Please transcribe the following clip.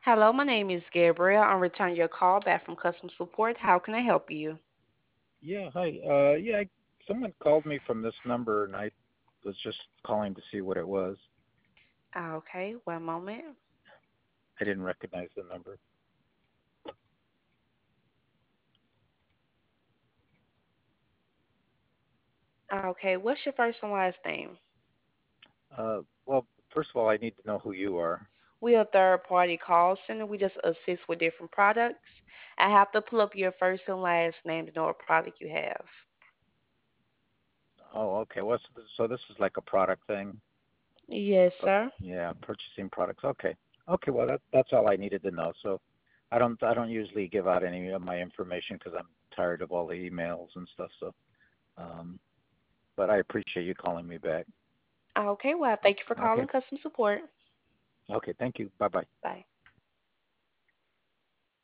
Hello, my name is Gabriel. I'm returning your call back from customer support. How can I help you? Yeah, hi. Someone called me from this number, and I was just calling to see what it was. Okay, one moment. I didn't recognize the number. Okay, what's your first and last name? Well, first of all, I need to know who you are. We're a third party call center. We just assist with different products. I have to pull up your first and last name to know what product you have. Oh, okay. So this is like a product thing. Yes, sir. Yeah, purchasing products. Okay. Okay. Well, that's all I needed to know. So I don't usually give out any of my information because I'm tired of all the emails and stuff. So, um, but I appreciate you calling me back. Okay, well, Oh, thank you for okay. calling customer support. Okay. Thank you. Bye bye. Bye.